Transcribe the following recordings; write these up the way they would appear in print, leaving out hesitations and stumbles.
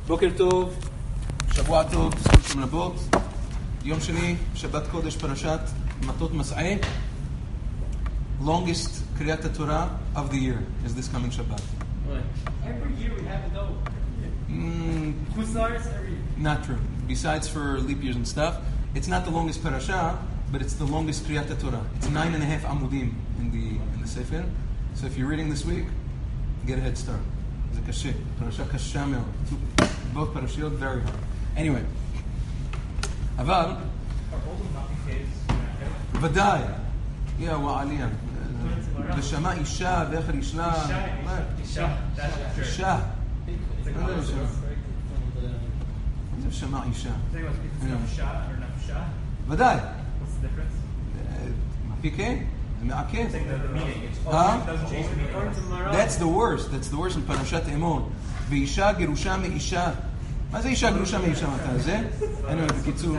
בוקר טוב, שבוע טוב, זכות רבות. יום שני, שבת קודש, פרשת מטות מסעי. Longest קריאת התורה of the year is this coming Shabbat. Every year we have a no. Kusars every year. Not true. Besides for leap years and stuff, it's not the longest parasha, but it's the longest Kriyat Torah. It's 9.5 amudim in the Sefer. So if you're reading this week, get a head start. זה קשה. פרשה קשה מאוד. Both parashiyot very hard. Anyway. אבל... Are all of not caves? ודאי. יא ועליה. ושמע אישה ואיך ישלה... אישה. אישה. זה שמע אישה. נפשה or נפשה? ודאי. What's the difference? מפיקה? זה מעקב. Huh? That's the worst. That's the worst in פרשת אמון. ואישה גירושה מאישה. מה זה אישה גירושה מאישה? מתי זה? אני אומר בקיצור.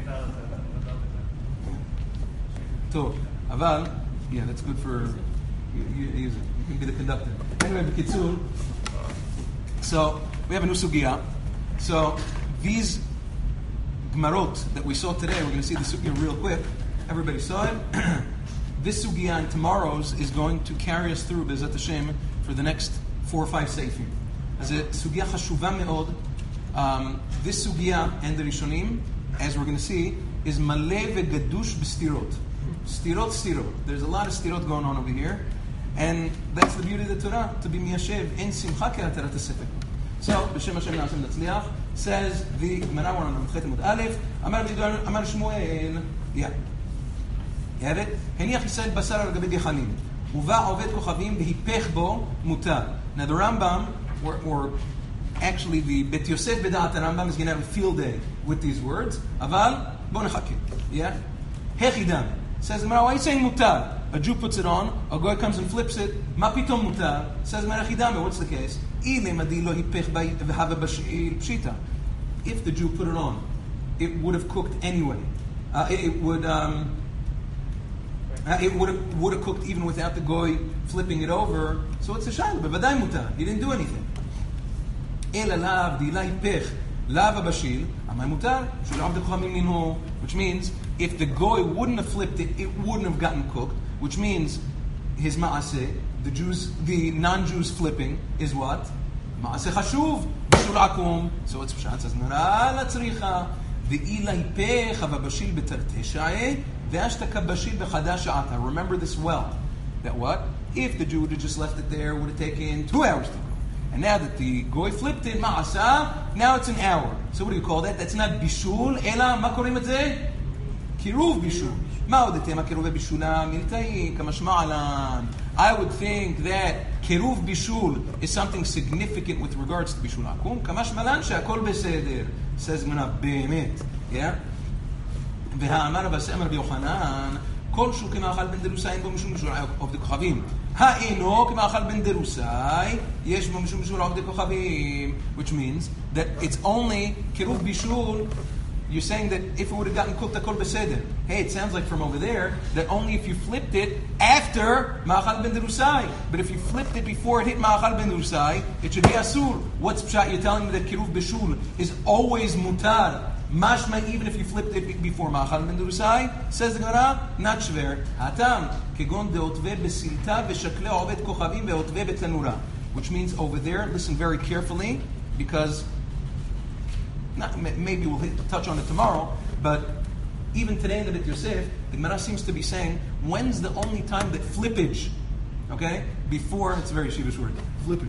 טוב, אבל... Yeah, that's good for... You use it. You can be the conductor. Anyway, בקיצור. So, we have a new sugya. So, these Gemarot that we saw today, we're going to see the sugya real quick. Everybody saw it. This sugya and tomorrow's is going to carry us through Be'ezrat Hashem for the next 4 or 5 seifim. As a sugya chashuva me'od. This sugya and the Rishonim, as we're going to see, is maleh ve'gadush b'stirot. Stirot. There's a lot of stirot going on over here. And that's the beauty of the Torah, to be miyashev in simcha ke'atarat ha'sefer. So, B'Shem Hashem Na'asem Natzliach, says the Gemara on Chet Amud Aleph, Amar Shmuel, yeah. You have it? Heniach Yisrael basar al gabe dichanim. Uva oved kochavim v'hipech bo mutar. Now the Rambam, or actually the Bet Yosef B'da'at Rambam is going to have a field day with these words. Aval, bo nechake. Yeah? Hechidam. Says the Gemara, why are you saying mutar? A Jew puts it on, a guy comes and flips it. Ma pitom mutar. Says the Gemara, Hechidam. What's the case? If the Jew put it on, it would have cooked anyway. It would have cooked even without the goy flipping it over. So it's a shayla, but vaday mutar. He didn't do anything. Which means if the goy wouldn't have flipped it, it wouldn't have gotten cooked. Which means his ma'aseh, the non-Jews flipping is what? Ma'aseh chashuv bishul akum. So it's pshat says nara la tzricha ve'ila hipech havabashil betarte sha'eh ve'ashtaka bashil bechadash sha'ata. Remember this well. That what? If the Jew would have just left it there, it would have taken 2 hours to cook. And now that the goy flipped it, ma'aseh, now it's an hour. So what do you call that? That's not bishul, ela ma korim et ze? Kiruv bishul. I would think that Kiruv Bishul is something significant with regards to Bishul Akum. Kamash Malan she'akol beseder. Says Mena Be'emet. Yeah? והאמר בסמר ביוחנן כל שהוא כמאכל בן דרוסאי אין בו משום משול עובדי כוכבים. האינו כמאכל בן דרוסאי יש בו משום משול עובדי כוכבים. Which means that it's only Kiruv Bishul. You're saying that if it would have gotten cooked, akol beseder. Hey, it sounds like from over there that only if you flipped it after ma'achal ben derusai. But if you flipped it before it hit ma'achal ben derusai, it should be asur. What's pshat? You're telling me that kiruv bishul is always mutar. Mashma, even if you flipped it before ma'achal ben derusai, says the Gemara, not shver. Hatam kegon deotve besilta v'shakle oved kochavim veotve betlanura. Which means over there, listen very carefully, because maybe we'll touch on it tomorrow, but even today in the Bet Yosef, the Gemara seems to be saying, when's the only time that flippage, okay, before, it's a very Yeshivish word, flippage,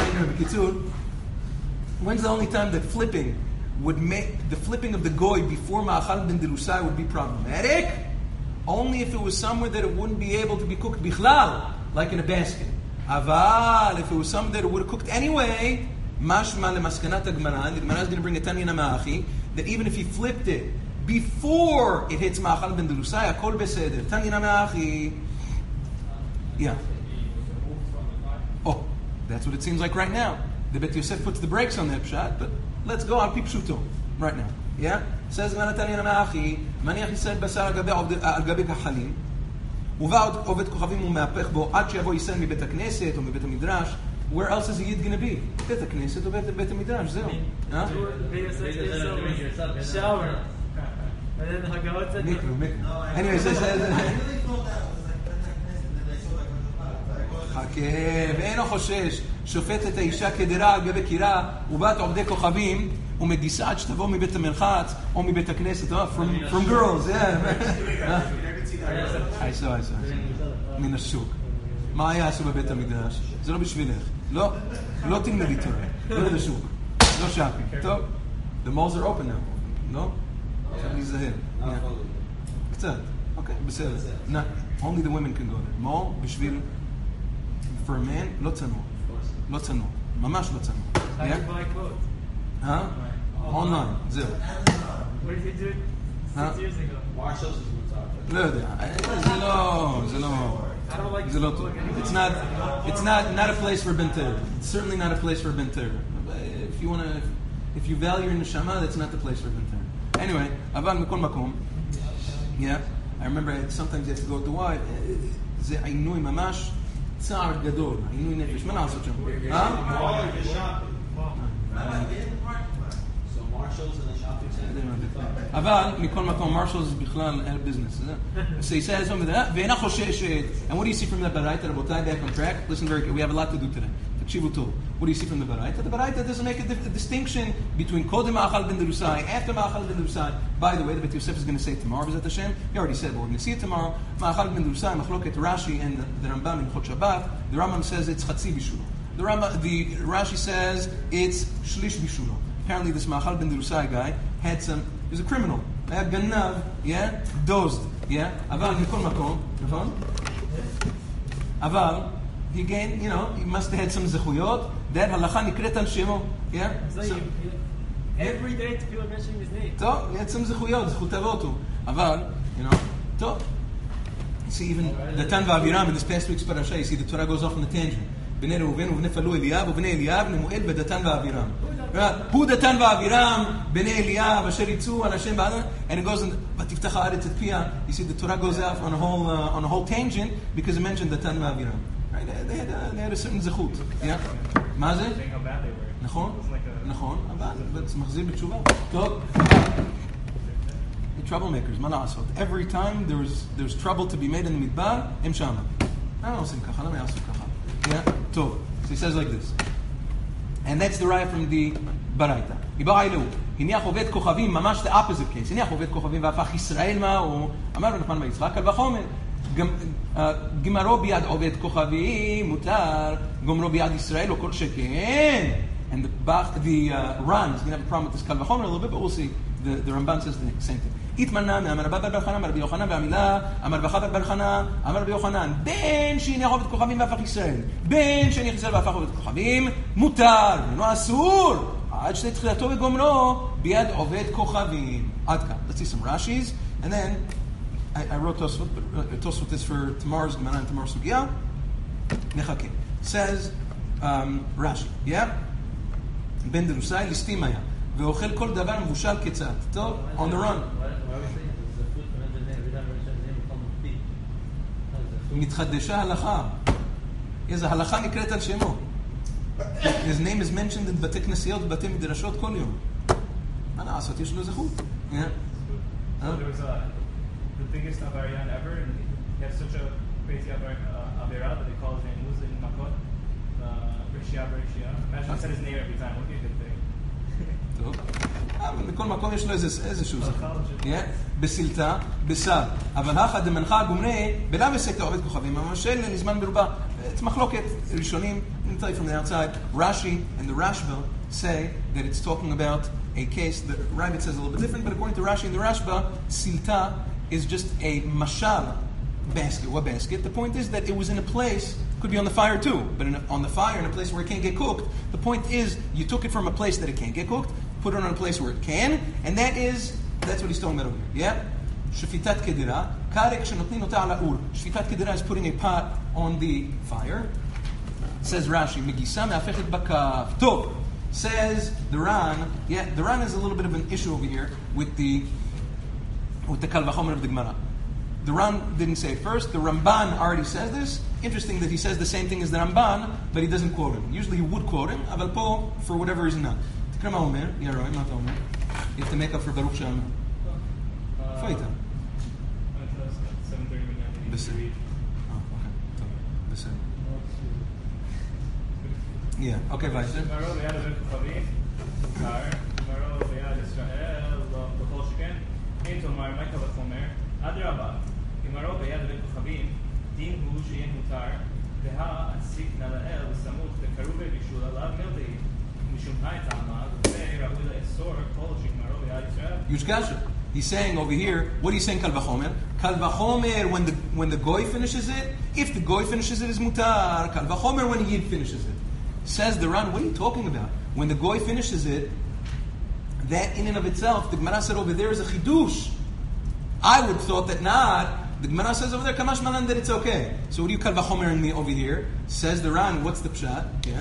when's the only time that flipping would make, the flipping of the goy before Ma'achal ben Derusai would be problematic? Only if it was somewhere that it wouldn't be able to be cooked bichlal, like in a basket. Aval, if it was somewhere that it would have cooked anyway, Mashma lemaskanat Gemara, the Gemara is going to bring a Tanya Ma'achi, that even if he flipped it before it hits Ma'achal ben Derusai, akol beseder. Tanya Ma'achi. Yeah. Oh, that's what it seems like right now. The Bet Yosef puts the brakes on that pshat, but let's go on Pipshuto right now. Yeah? Says Gemara Tanya Ma'achi, Maniach Yisrael basar al gabe kachalim, ובא עובד כוכבים ומהפך בו עד שיבוא ישראל מבית הכנסת או מבית המדרש where else is a Yid going to be? בית הכנסת או בית המדרש, זהו. Shower. And then Hagahot said, mikveh. Anyway, so חכה, ואינו חושש, שופט את האישה כדירה על גבי קירה, ובת עובדי כוכבים, ומגיסה עד שתבוא מבית המרחץ, או מבית הכנסת, from girls, I saw. מן השוק. מה היה עשו בבית המדרש? זה לא בשבילך. לא תלמדי תורה. לא לשוק. לא שפי. טוב. The malls are open now. לא? עכשיו להיזהר. קצת. אוקיי, בסדר. Only the women can go there. mall בשביל for a man, לא צנוע. לא צנוע. ממש לא צנוע. how do you buy clothes? online. זהו. What did you do 6 years ago? Marshall's is לא יודע. זה לא... I don't like זה לא טוב. It's not a place for benter. It's certainly not a place for benter. If you value your neshama, that's not the place for benter. Anyway, אבל מכל מקום, yeah, I remember sometimes you have to go with the wife, זה עינוי ממש צער גדול, עינוי נפש, מה לעשות שם? So Marshall's in the shopping center. אבל מכל מקום, Marshall's בכלל אין business. So he says something like that, ואינה חוששת, and what do you see from the Baraita, רבותיי, back on track? Listen very carefully, we have a lot to do today. תקשיבו טוב. What do you see from the Baraita? The Baraita doesn't make a distinction between Kodem Ma'achal ben Derusai, after Ma'achal ben Derusai. By the way, the Bet Yosef is going to say tomorrow, B'ezrat Hashem. He already said, but we're going to see it tomorrow. Ma'achal ben Derusai, Machloket Rashi and the Rambam in Chot Shabbat. The Rambam says it's Chatzi Bishulo. The Rashi says it's Shlish Bishulo. Apparently this Ma'achal ben Derusai guy he was a criminal. Had Ganav, yeah? Dozed, yeah? Aval Mikol Makom, נכון? Aval, he gained, he must have had some zechuyot. That halacha nikret al shemo, yeah? So every day people are mentioning his name. טוב, he had some zechuyot, zechut avotu. Aval, טוב. You see, even Datan v'Aviram in this past week's parasha, you see the Torah goes off on a tangent. בני ראובן ובני פלו אליאב ובני אליאב נמואל ודתן ואבירם. הוא דתן ואבירם, בני אליאב, אשר יצאו על השם בעדה, and it goes in, ותפתח הארץ את פיה. You see, the Torah goes off on a whole tangent because it mentioned דתן ואבירם. Right? They had a certain זכות. Yeah? מה זה? נכון? נכון, אבל זה מחזיר בתשובה. טוב. The troublemakers, מה לעשות? Every time there's trouble to be made in the midbar, הם שמה. למה עושים ככה? למה יעשו ככה? Yeah, so he says like this, and that's the raya from the Baraita. Ibailu, hiniach oved kochavim, mamash the opposite case. Hiniach oved kochavim v'afach Yisrael ma'u, amar Nachman b'Yitzchak al v'chomer. Gimaro biyad oved kochavim mutar, gomro biyad Yisrael o kol sheken. And the Ran is going to have a problem with this kal v'chomer a little bit, but we'll see. The Ramban says the same thing. התמנה מאמר רבא בר חנן, אמר רבי יוחנן, והמילה אמר רבא חבר בר חנן, אמר רבי יוחנן, בין שהניח עובד כוכבים והפך ישראל, בין שהניח ישראל והפך עובד כוכבים, מותר, אינו אסור, עד שתחילתו וגומרו, ביד עובד כוכבים. עד כאן. Let's see some Rashis, and then I wrote Tosfot this for tomorrow's Gemara and tomorrow's Sugya. נחכה. Says Rashi, yeah? בן דרוסאי ליסטים היה, ואוכל כל דבר מבושל כצד. טוב, on the run. מתחדשה הלכה. איזה הלכה נקראת על שמו. His name is mentioned in בתי כנסיות ובתי מדרשות כל יום. מה לעשות? יש לו זכות. So there was the biggest Avarian ever, and he had such a crazy Avera that they call his name Musa in Makot. Rishia. Imagine I said his name every time. What do you think? טוב. אבל בכל מקום יש לו איזשהו זכות. בסלטה, בסל. אבל הכא דמנחה גומרי, בלאו הסקת עובד כוכבים, המשל לזמן ברובה. It's מחלוקת ראשונים, let me tell you from the outside, Rashi and the Rashba say that it's talking about a case, the Rabbit says a little bit different, but according to Rashi and the Rashba, silta is just a mashal basket. What basket? The point is that it was in a place, could be on the fire too, but on the fire in a place where it can't get cooked. The point is, you took it from a place that it can't get cooked, put it on a place where it can, and that's what he's talking about over here. Yeah? Shafitat kedira, karek shenotnin ota ala ur. Shafitat kedira is putting a pot on the fire. Says Rashi, megisa me'afechet bakaf. Tov. Says the Ran, the Ran is a little bit of an issue over here with the kal vachomer of the Gemara. The Ran didn't say it first. The Ramban already says this, interesting that he says the same thing as the Ramban, but he doesn't quote him. Usually he would quote him, אבל פה, for whatever reason, not. תקרא מה אומר, ירוי, מה אתה אומר? You have to make up for ברוך שאמר. איפה היית? 7:30 בסדר. אוקיי, טוב, בסדר. Yeah, okay, וייסר. מרוב ביד הבן כוכבים, קר, מרוב ביד ישראל, בכל שכן, אין תאמר, מה קל וחומר? אדרבה, אם מרוב ביד הבן כוכבים, דין הוא שיהיה מותר, והעסיק נלאל וסמוך וקרוב בישול עליו מלדי, משום טעמה, וראוי לאסור כל שגמרו ביד ישראל. Huge kasha. He's saying over here, what are you saying, Kal Vachomer? Kal Vachomer, when the goy finishes it, if the goy finishes it, is mutar. Kal Vachomer, when the yid finishes it. Says the Ran, what are you talking about? When the goy finishes it, that in and of itself, the Gemara said over there is a chidush. I would thought that not. The Gemara says over there, Kamash Malan, that it's okay. So what do you Kal Vachomer in me over here? Says the Ran, what's the pshat? Yeah.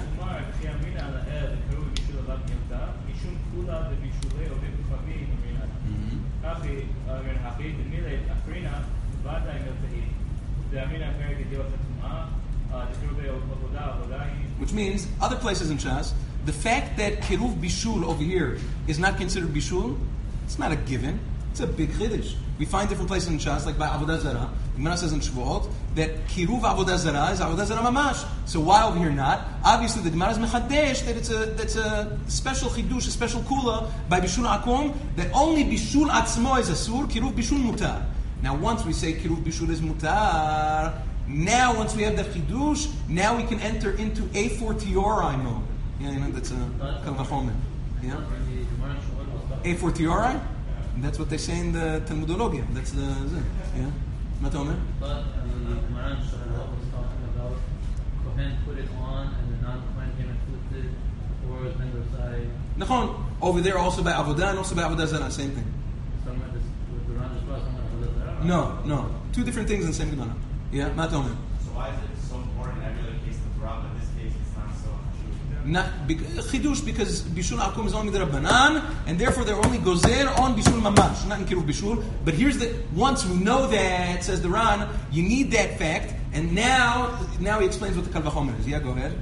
Which means, other places in Shas, the fact that Kiruv Bishul over here is not considered Bishul, it's not a given. It's a big chiddush. We find different places in Shas, like by Avodah Zarah. The Gemara says in Shavuot that Kiruv Avodah Zarah is Avodah Zarah Mamash. So why over here not? Obviously, the Gemara is mechadesh that that's a special chidush, a special kula by Bishul Akum, that only Bishul Atzmo is Asur, Kiruv Bishul Mutar. Now, once we say Kiruv Bishul is Mutar, now once we have the chidush, now we can enter into a fortiori mode. Yeah, you know, that's a Kal Vachomer. Yeah? A fortiori? That's what they say in the Talmudologia. That's the yeah. Matomer. But the Gemara in Shavuot was talking about Kohen put it on and the non-Kohen came and flipped it, or Ben Rosai. Nachon. Over there also by Avodah and also by Avodah Zarah, same thing. Somewhere with the Ran Shmuel, somewhere Avodah Zarah. No. Two different things in the same Gemara. Yeah, Matomer. So why is it so important in every other case of Torah, but in this case it's not so? Not chidush because bishul akum is only the rabbanan, and therefore they're only gozer on bishul mamash, not in kiruv bishul. But here's the once we know that, says the Ran, you need that fact, and now he explains what the Kal Vachomer is. Yeah, go ahead.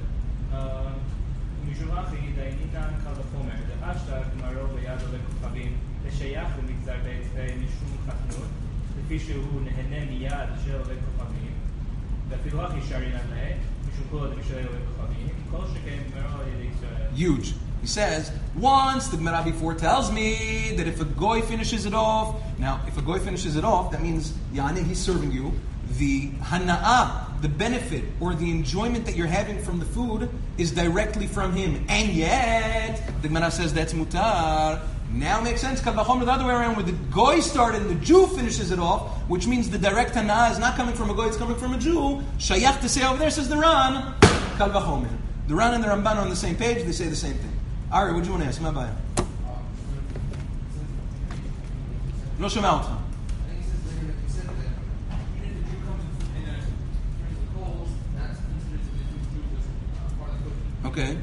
Huge. He says, once the Gemara before tells me that if a goy finishes it off, now if a goy finishes it off, that means yani he's serving you the hana'ah, the benefit or the enjoyment that you're having from the food is directly from him. And yet, the Gemara says that's mutar. Now it makes sense. Kal Vachomer the other way around, where the goy started and the Jew finishes it off, which means the direct hana'ah is not coming from a goy, it's coming from a Jew. Shayach to say over there, says the Ran, Kal Vachomer. The Ran and the Ramban are on the same page, they say the same thing. Ari, what do you want to ask? מה הבעיה? לא שומע אותך. Okay.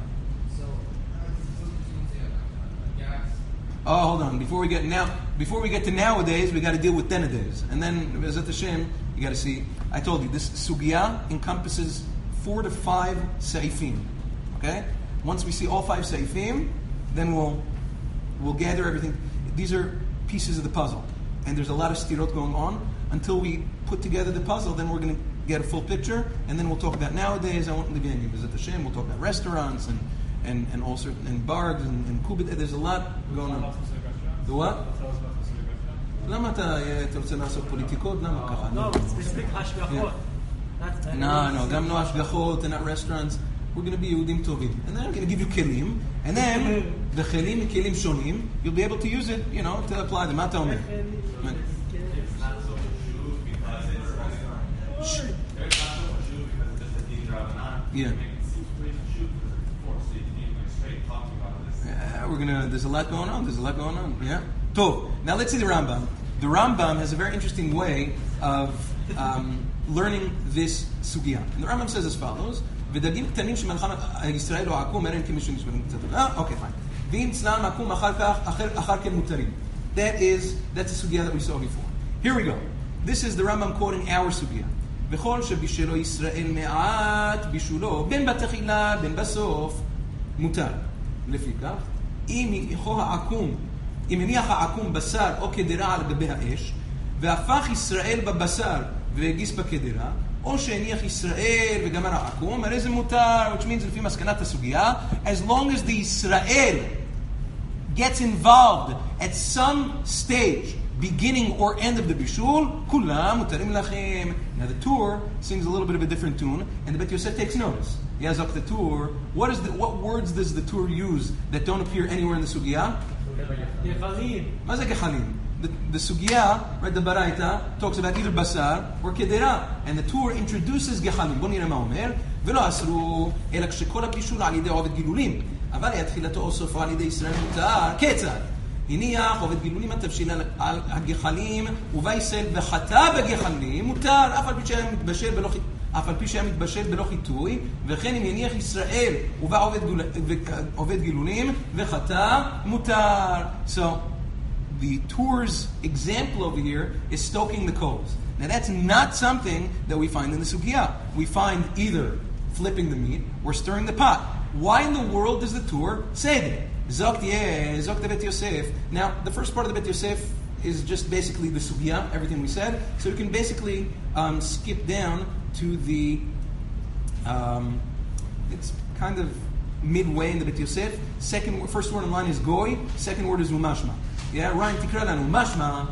Oh, hold on. Before we get to nowadays, we got to deal with then-a-days. And then, Bezat Hashem, you got to see. I told you, this sugya encompasses 4 to 5 seifim. Okay? Once we see all 5 seifim, then we'll gather everything. These are pieces of the puzzle. And there's a lot of stirot going on. Until we put together the puzzle, then we're going to get a full picture. And then we'll talk about nowadays. I won't leave any Bezat Hashem. We'll talk about restaurants and all sorts, and bars and kubit. There's a lot going on. The what? למה אתה רוצה לעשות פוליטיקות? למה ככה? No, specific השגחות. No, גם לא השגחות, and not restaurants. We're going to be Yehudim Tovim. And then I'm going to give you kelim. And then, the kelim kelim shonim, you'll be able to use it, to apply them. מה אתה אומר? It's not so Jew because it's just a din Rabbanan. Yeah. Make it seem pretty Jew because it's forced. So you can even straight talking about this. There's a lot going on. Yeah. Tov. Now let's see the Rambam. The Rambam has a very interesting way of learning this sugya. And the Rambam says as follows: "V'dagim ktanim shemalchan Yisrael o akum eren kimishun yishberim k'tzad." Okay, fine. V'im tzlan akum achar kach achar ken mutarim. That's a sugya that we saw before. Here we go. This is the Rambam quoting our sugya. וכל שבישלו ישראל מעט בישולו, בין בתחילה, בין בסוף, מותר. לפיכך, אם הניח העקום בשר או קדרה על גבי האש, והפך ישראל בבשר והגיס בקדרה, או שהניח ישראל וגמר העקום, הרי זה מותר, which means לפי מסקנת הסוגיה, as long as the ישראל gets involved at some stage, beginning or end of the bishul, kulam mutarim lachem. Now the Tur sings a little bit of a different tune, and the Bet Yosef takes notice. Yazok the Tur. What words does the Tur use that don't appear anywhere in the sugya? Gechalim. מה זה gechalim? The sugya, right, the Baraita, talks about either basar or kedera, and the Tur introduces gechalim. בוא נראה מה אומר. ולא אסרו, אלא כשכל הבישול על ידי עובד גילולים. אבל התחילתו או סופו על ידי ישראל מותר. כיצד? הניח עובד גילולים התבשיל על הגחלים, ובא ישראל וחטא בגחלים, מותר, אף על פי שהיה מתבשל בלא חיטוי, וכן אם יניח ישראל ובא עובד גילולים וחטא, מותר. So, the Tur's example over here is stoking the coals. Now that's not something that we find in the Sugya. We find either flipping the meat or stirring the pot. Why in the world does the Tur say that? Zok the Bet Yosef. Now, the first part of the Bet Yosef is just basically the sugya, everything we said. So we can basically skip down to the, it's kind of midway in the Bet Yosef. First word in line is goy. Second word is umashma. Yeah, Ryan, tikra lanu umashma.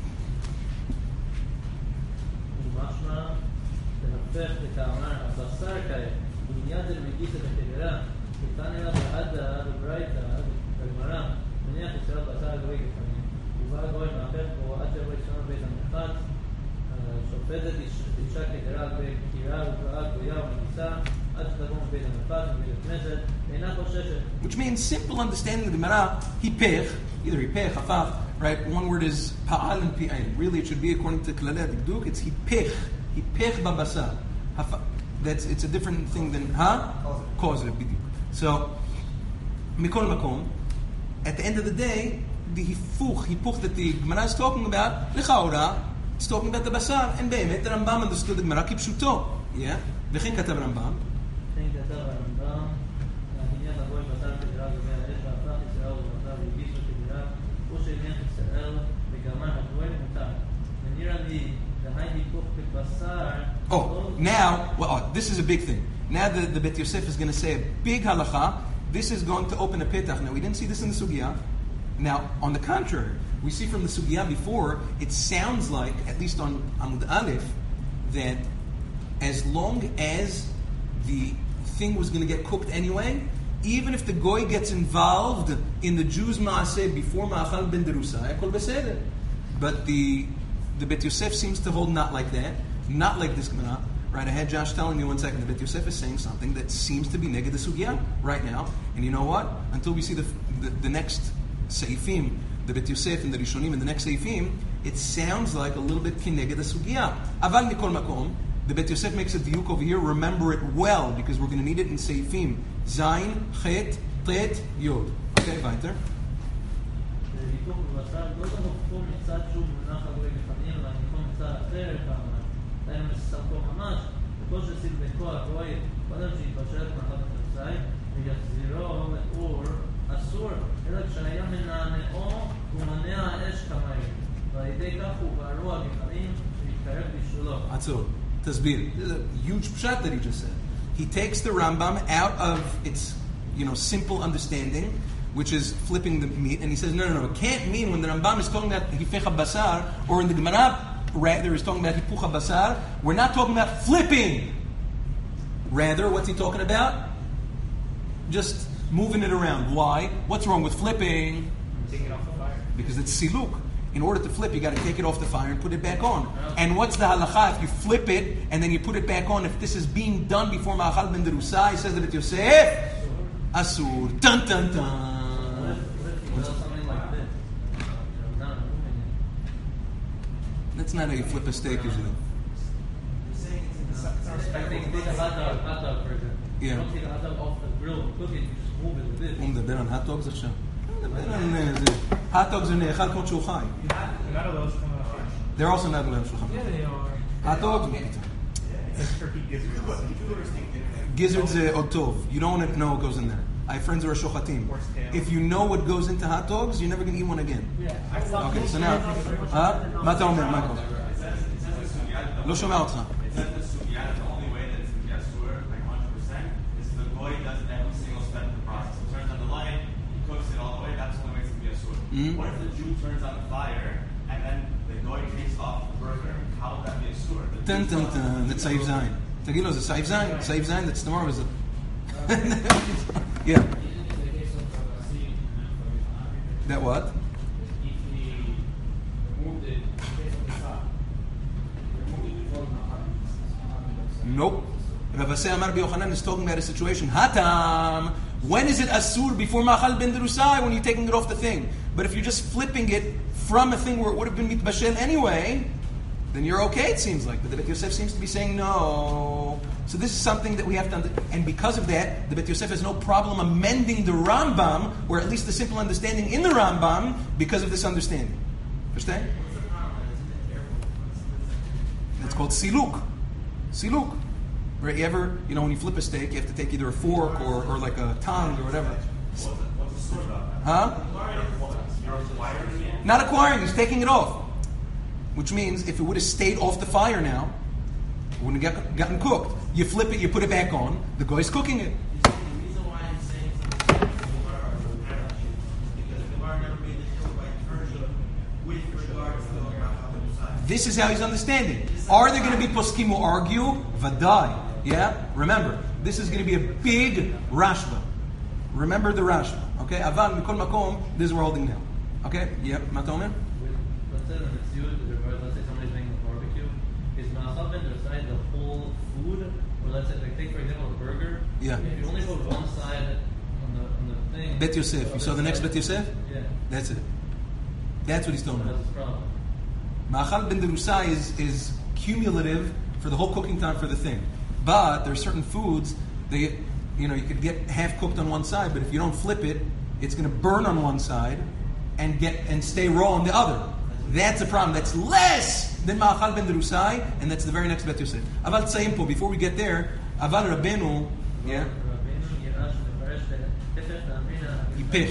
umashma, tehapech l'tamar abasar kare, bunyad el-megisa b'tegera, kitani la b'ada, b'braita, בגמרא, מניח ישראל בשר גוי גפנים, ובא גוי מהפך בו עד שיבוא ישמע בית המחץ, שופטת אישה כדרה בקירה ופרעה גויה ומגיסה, עד שתבוא מבית המחץ, מבית הכנסת, אינה חוששת. Which means simple understanding of the Gemara, hipech, either hipech, hafach, right? One word is pa'al and pi'ain. Really it should be according to klalei hadikduk, it's hipech babasar. It's a different thing than causative. So, mikol makom, at the end of the day, the hipuch that the Gemara is talking about, lechaora, it's talking about the basar, and be'emet, the Rambam understood the Gemara kipshuto. Yeah? V'chen katav Rambam. וכן כתב הרמב"ם, הניח הגוי בשר כדרה גבי האש, והפך ישראל ובשר והגיש כדרה, ושהניח ישראל וגמר הגוי מותר. ונראה לי, דהי היפוך כבשר. Oh, now, this is a big thing. Now the Bet Yosef is going to say a big halacha. This is going to open a petach. Now, we didn't see this in the sugya. Now, on the contrary, we see from the sugya before, it sounds like, at least on Amud Aleph, that as long as the thing was going to get cooked anyway, even if the goy gets involved in the Jew's ma'aseh before ma'achal ben derusah, ekol beseder. But the Bet Yosef seems to hold not like that, not like this Gemara. Right, I had Josh telling me 1 second, the Bet Yosef is saying something that seems to be neged the sugya right now. And you know what? Until we see the next seifim, the Bet Yosef and the Rishonim and the next seifim, it sounds like a little bit kineged the sugya. Aval mikol makom, the Bet Yosef makes a diuk over here. Remember it well, because we're going to need it in seifim. Zayin, chet, tet, yod. Okay, weiter. היפוך בבשר לא תמוכו מצד שוב מונח הגוי גפנים, אלא מכל מצד אחר פעמיים. דהיינו מססמתו ממש, וכל שסילבקו הגוי, קודם שיתבשל מאחד החצאי, ויחזירו לאור אסור, אלא כשהיה מנענעו ומנע האש כמים, ועל ידי כך הוא בערו הגפנים שיתקרב בשולו. עצור, תסביר. This is a huge pshat that he just said. He takes the Rambam out of its, simple understanding, which is flipping the meat, and he says, no, it can't mean when the Rambam is talking about hifecha basar, or in the Gemara, rather, is talking about hipucha basar, we're not talking about flipping. Rather, what's he talking about? Just moving it around. Why? What's wrong with flipping? Taking it off the fire. Because it's siluk. In order to flip, you got to take it off the fire and put it back on. And what's the halacha if you flip it and then you put it back on? If this is being done before ma'achal ben derusah, he says that it Yosef, asur, dun dun dun. Something like this. That's not how you flip a steak, is it? I think take a hot dog for example. Yeah. Don't take a hot dog off the grill and cook it, you just move it with this. הוא מדבר על hot dogs עכשיו? hot dogs are נאכל כמו שהוא חי. You're not allowed to come out of fire. They're also not allowed לשולחן. Yeah, they are. hot dogs? It's turkey gizzards. Gizzards otov. You don't want to know what goes in there. I have friends who are shochatim. Horse tail. If you know what goes into hot dogs, you're never going to eat one again. Okay, so now, מה אתה אומר, מייקל? לא שומע אותך. It says in the sugya that the only way that it's going to get sewer, like 100%, is if the goy does every single step of the process. He turns on the light, he cooks it all the way, that's the only way it's going to get sewer. What if the Jew turns on the fire, and then the goy takes off the burger? How would that be a sewer? Dun, dun, dun. That's סעיף זין. תגיד לו, זה סעיף זין? סעיף זין, that's tomorrow, is it? Yeah. That what? Nope. Rabbi Say Amar Yochanan is talking about a situation. Hatam. When is it asur before machal ben derusai? When you're taking it off the thing. But if you're just flipping it from a thing where it would have been mitbashel anyway, then you're okay. It seems like. But the Bet Yosef seems to be saying no. So this is something that we have to understand. And because of that, the Bet Yosef has no problem amending the Rambam, or at least the simple understanding in the Rambam, because of this understanding. Understand? That's called siluk. Siluk. Right? You ever, when you flip a steak, you have to take either a fork or like a tongue or whatever. What's the story about that? Huh? You're acquiring it? Not acquiring, he's taking it off. Which means if it would have stayed off the fire now, it wouldn't have gotten cooked. You flip it, you put it back on, the guy's cooking it. The reason why I'm saying something like Gemara or Parashah is because Gemara never made the deal by Persia with regards to Rachel. This is how he's understanding. Are there going to be poskim who argue? Vadai. Yeah? Remember, this is going to be a big Rashba. Remember the Rashba. Okay? Aval, mikol makom, this is where we're holding now. Okay? Yep. Matomen? Let's say that it's used, let's say somebody's making a barbecue. Is ma'asal ben derusai the whole food? Or let's say, take for example, a burger. Yeah. If you only put one side on the thing. Bet Yosef. You saw the next Bet Yosef? Yeah. That's it. That's what he's talking about. That's the problem. Ma'achal ben derusai is cumulative for the whole cooking time for the thing. But there are certain foods that you could get half cooked on one side, but if you don't flip it, it's going to burn on one side and stay raw on the other. That's a problem. That's less than ma'achal ben derusai, and that's the very next Bet Yosef. Aval tzayim, before we get there, Aval Rabbeinu, yeah. Hipech.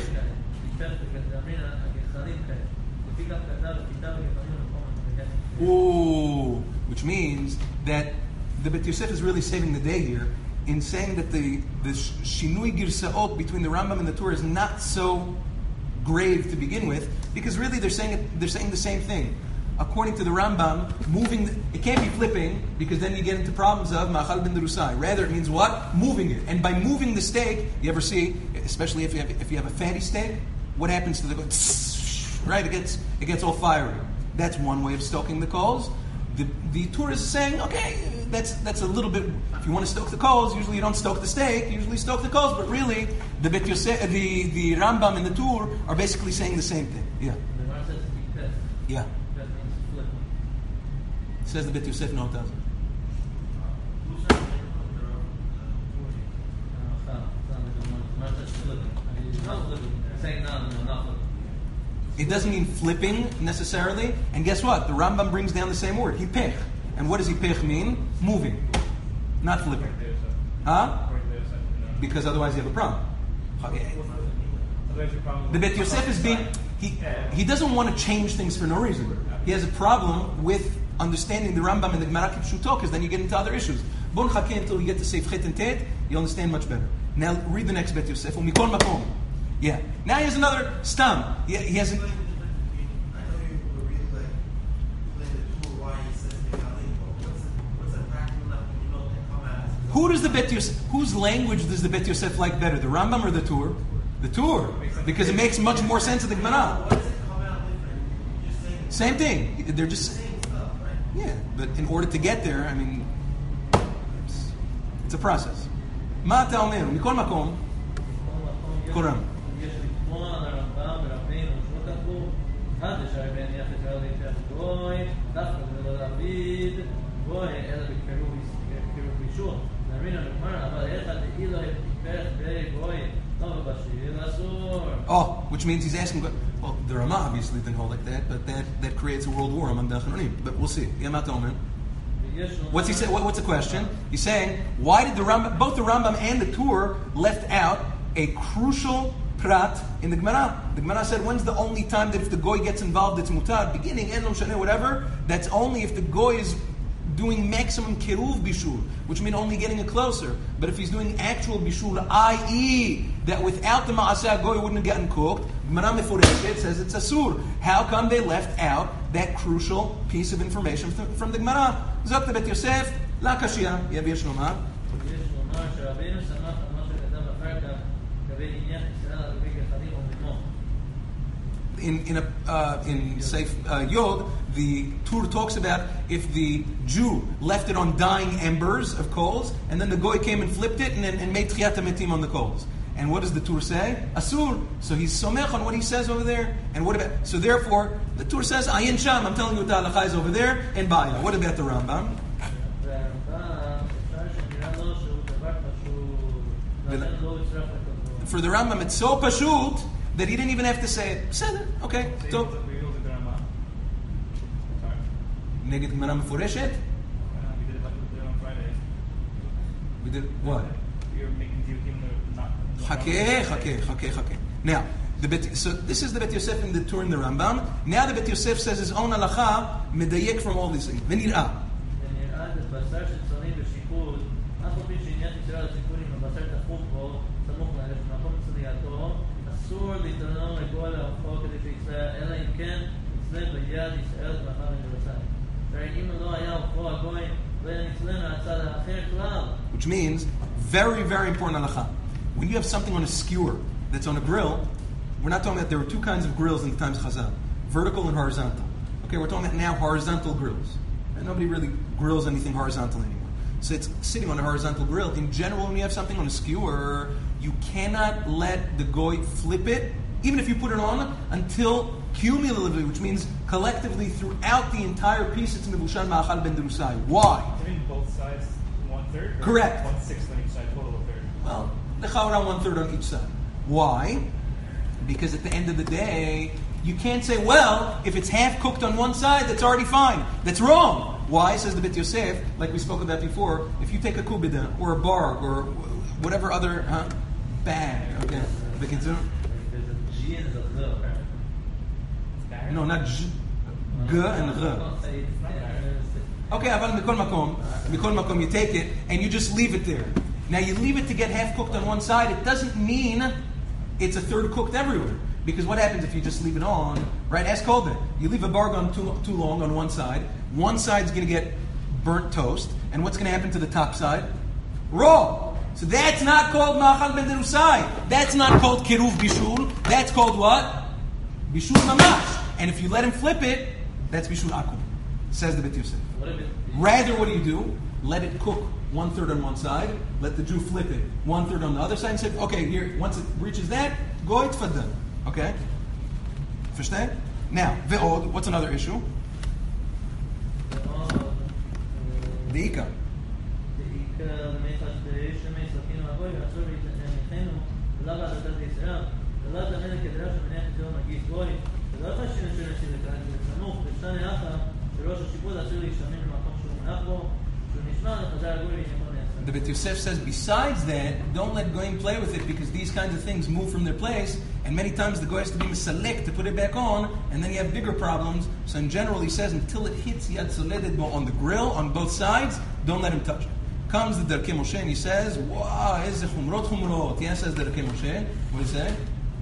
Ooh, which means that the Bet Yosef is really saving the day here in saying that the shinui girsaot between the Rambam and the Torah is not so grave to begin with, because really they're saying the same thing. According to the Rambam, it can't be flipping, because then you get into problems of ma'achal ben derusai. Rather, it means what? Moving it. And by moving the steak, you ever see, especially if you have a fatty steak, what happens to the right? It gets all fiery. That's one way of stoking the coals. The Torah is saying, okay, that's a little bit. If you want to stoke the coals, usually you don't stoke the steak. You usually stoke the coals, but really, the Bet Yosef, the Rambam and the Torah are basically saying the same thing. Yeah. Yeah. That means flip. Says the Bet Yosef, no, it doesn't. It doesn't mean flipping necessarily. And guess what? The Rambam brings down the same word, hipech. And what does hipech mean? Moving, not flipping. Huh? Because otherwise you have a problem. The Bet Yosef is being... He doesn't want to change things for no reason. He has a problem with understanding the Rambam and the Gemara Kipshuto, because then you get into other issues. Bon chakeh until you get to Seif Chet and Tet, you'll understand much better. Now read the next Bet Yosef. Umikol makom. Yeah. Now he has another stam. He has. I know you were really like playing the tool why he says Mekalim, but what's a practical enough when you know they come at us? Who does the Bet Yosef? Whose language does the Bet Yosef like better, the Rambam or the Torah? The Torah, because it makes much more sense of the Gemara. What does it come out different? You're just saying the Same thing. They're just same stuff, right? yeah. But in order to get there, I mean, it's a process. מה אתה אומר? מכל מקום, קורם. יש לקבוע על הרמב"ם ורבנו שלא כתבו עד שרי בן יחד שעל להתייח גוי דווקא זה לא להביד גוי אלא בקירוב בישור נבין הנגמר אבל איך דאילו יפך בי גוי לא בבשיר אסור. Oh, which means he's asking, well, the Ramah obviously didn't hold like that, but that creates a world war among the Achronim. But we'll see. Yeah, מה אתה אומר? What's he say? What's the question? He's saying, why did both the Rambam and the Tur left out a crucial prat in the Gemara? The Gemara said, when's the only time that if the goy gets involved, it's mutar? Beginning, end, whatever. That's only if the goy is doing maximum kiruv bishul, which means only getting it closer. But if he's doing actual bishul, i.e., that without the ma'aseh goy wouldn't have gotten cooked, Gemara Meforeshet says it's asur. How come they left out that crucial piece of information from the Gemara? Zok the Bet Yosef, la kashia, yesh lomar. In Seif Yod, the Tur talks about if the Jew left it on dying embers of coals, and then the goy came and flipped it and made tchiyat hametim on the coals. And what does the Tur say? Asur. So he's somech on what he says over there. And what about? So therefore, the Tur says ayin sham. I'm telling you, the halacha is over there and baya. What about the Rambam? For the Rambam, it's so pashut that he didn't even have to say it. Said it. Okay. So. Neged Gemara Meforeshet. We did it on Friday. We did what? You're making diukim not. Chakeh. Now, so this is the Bet Yosef in the Tur and the Rambam. Now the Bet Yosef says his own halacha medayek from all these things. V'nir'ah. אסור להתעלם לגול האופו כדי שיצא, אלא אם כן יצלם ביד ישראל מאחר מגרסיים. אם לא היה אופו הגוי, ונצלם מהצד האחר כלל. Which means, very, very important halacha. When you have something on a skewer that's on a grill, we're not talking about, there were two kinds of grills in the times of Chazal. Vertical and horizontal. Okay, we're talking about now horizontal grills. And nobody really grills anything horizontal anymore. So it's sitting on a horizontal grill. In general, when you have something on a skewer, you cannot let the goy flip it, even if you put it on, until cumulatively, which means collectively throughout the entire piece, it's mibushan ma'achal ben derusai. Why? I mean both sides 1/3? Correct. 1/6 on each side, total of 1/3. Well, around 1/3 on each side. Why? Because at the end of the day, you can't say, well, if it's half cooked on one side, that's already fine. That's wrong. Why? Says the Bet Yosef, like we spoke about before, if you take a kubida or a barg or whatever other bag, okay, the consumer. No, not g and r. Okay, aval mikol makom, you take it and you just leave it there. Now you leave it to get half cooked on one side. It doesn't mean it's a third cooked everywhere. Because what happens if you just leave it on, right? Ask Kolbe. You leave a barg on too long on one side's going to get burnt toast, and what's going to happen to the top side? Raw. So that's not called ma'achal ben derusai. That's not called kiruv bishul. That's called what? Bishul mamash. And if you let him flip it, that's bishul akum. Says the Bet Yosef. Rather, what do? Let it cook 1/3 on one side. Let the Jew flip it 1/3 on the other side, and say, okay, here, once it reaches that, go itfadam. Okay? Verstehen? Now, ve'od, what's another issue? The Ika. The Bet Yosef says, besides that, don't let goyim play with it because these kinds of things move from their place, and many times the goy has to be misalek to put it back on, and then you have bigger problems. So in general, he says, until it hits yad soledet on the grill on both sides, don't let him touch it. Comes the Derkei Moshe and he says, wow, eze chumrot. Yeah, says the Derkei Moshe. What do you say?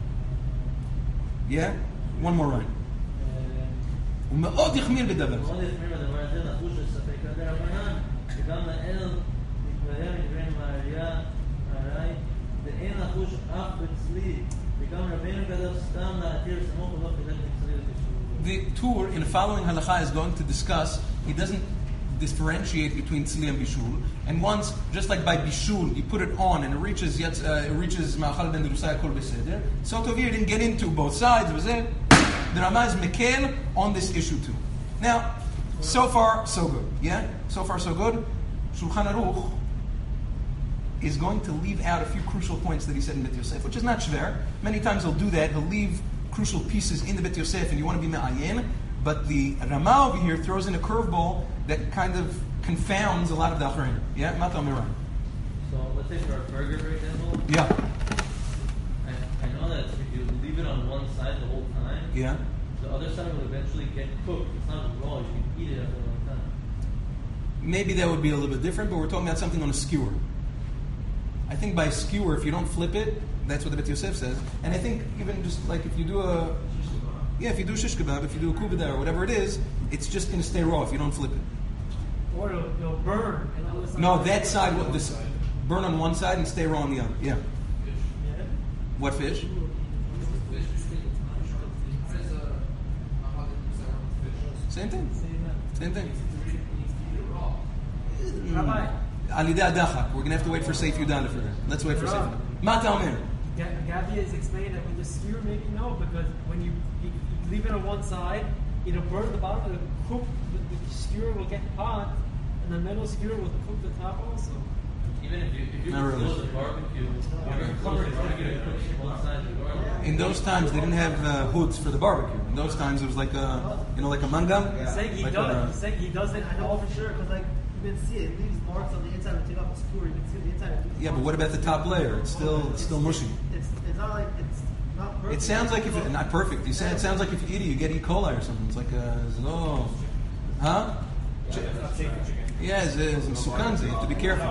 Yeah? One more line. ומאוד יחמיר בדבר. מאוד יחמיר בדבר הזה, לחוש לספק כדי רבנן, שגם לאל מתבהר מדברנו מהעירייה, מהראי, ואין לחוש אף בצלי, וגם רבינו גדול סתם להתיר סמוך ולא כדאי מצלי לתשור. The Tur, in the following halacha, is going to discuss, he doesn't differentiate between tzli and bishul. And once, just like by bishul, you put it on and it reaches ma'achal ben derusai kol beseder. So over here, didn't get into both sides. Was it? The Rama is mekel on this issue too. Now, so far so good. Yeah, so far so good. Shulchan Aruch is going to leave out a few crucial points that he said in Bet Yosef, which is not shver. Many times he'll do that. He'll leave crucial pieces in the Bet Yosef, and you want to be me'ayin. But the Rama over here throws in a curveball that kind of confounds a lot of the Achronim. Yeah, Mata Miran. So let's say for a burger, for example, Yeah. I know that if you leave it on one side the whole time, Yeah. the other side will eventually get cooked. It's not raw. You can eat it after a long time. Maybe that would be a little bit different, but we're talking about something on a skewer. I think by skewer, if you don't flip it, that's what the Bet Yosef says. And I think even just like if you do if you do shish kebab, if you do a kubeda or whatever it is, it's just going to stay raw if you don't flip it. Or it'll burn. And all this No, that side will this burn on one side and stay raw on the other. Yeah. Yeah. What fish? Same thing. Same thing. Rabbi, Alideh Adachak. We're going to have to wait for Seif Yudan for that. Let's wait for Seif Yudan. Mata Omer. Gabi has explained that with the skewer, maybe no, because when you leave it on one side, it'll burn the bottom, it'll cook, the skewer will get hot, and the middle skewer will cook the top also. Even if you Not really. close the barbecue, you're close the barbecue to cook both sides of the barbecue. In those times, they didn't have hoods for the barbecue. In those times, it was like a, like a mangam. He's saying he Like does. He's saying he does it. I know for sure because like you can see it leaves marks on the inside. When you take off the skewer, you can see the inside. Yeah, but what about the top layer? It's still mushy. It's not like it's not perfect. It sounds like if it, not perfect. You say it sounds like if you eat it, you get E. coli or something. It's like huh? Yeah, it's sukanzi. You have to be careful.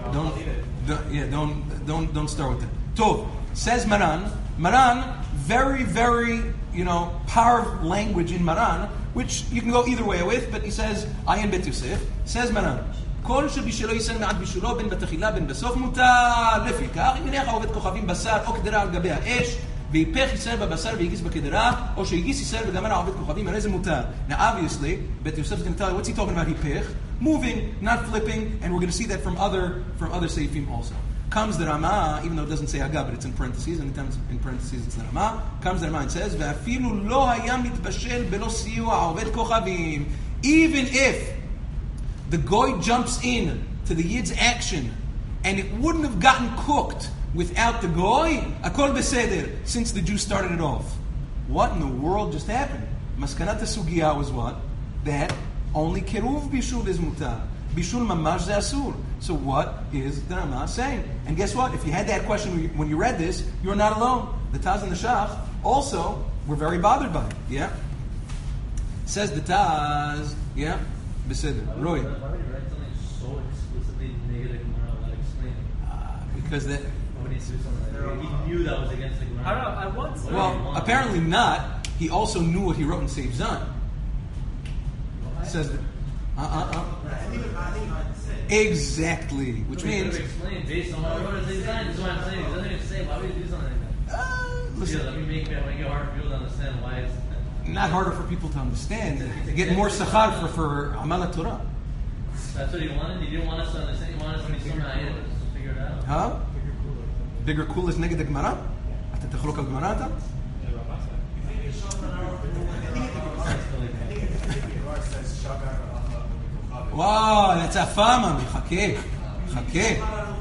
Don't start with that. Tov says Maran. Maran, very, very, powerful language in Maran, which you can go either way with. But he says Ayin Bet Yosef. Says Maran. כל שבשלו יישן מעט בישולו בין בתחילה בין בסוף מותר לפיכך אם הניח העובד כוכבים בשר או קדרה על גבי האש והיפך ישראל בבשר והגיס בקדרה או שהגיס ישראל וגמר העובד כוכבים הרי זה מותר. Now obviously Bet Yosef is going to tell you what's he talking about היפך, moving, not flipping, and we're going to see that from other seifim also. Comes the Rama, even though it doesn't say Haga, but it's in parentheses, and in parentheses it's the Rama. Comes the Rama and says ואפילו לא היה מתבשל בלא סיוע העובד כוכבים, even if the goy jumps in to the yid's action, and it wouldn't have gotten cooked without the goy. Akol beseder, since the Jew started it off. What in the world just happened? Maskanat sugiyah was what? That only keruv bishul is mutar. Bishul mamash ze asur. So what is the Rama saying? And guess what? If you had that question when you read this, you're not alone. The Taz and the Shach also were very bothered by it. Yeah. Says the Taz. Yeah. Beseder. Roy. Why would you write something so explicitly negative Gemara without explaining? Because that. Why would he do something like that? He knew that was against the Gemara. I don't know. I once. Well, apparently not. He also knew what he wrote in Seif Zan. Says that. Exactly. Which So he means. could have explained based on what he wrote in Seif Zan. This is what I'm saying. He doesn't even say why would he do something like that. Listen, Let me make it hard for people to understand why it's. not harder for people to understand. To get more sachar for Amal Torah. That's what he wanted. He didn't want us to understand. He wanted us to be some idea to figure it out. Huh? Bigger cool is נגד הגמרא? אתה תחלוק על גמרא אתה? וואו, that's a fama, חכה. חכה.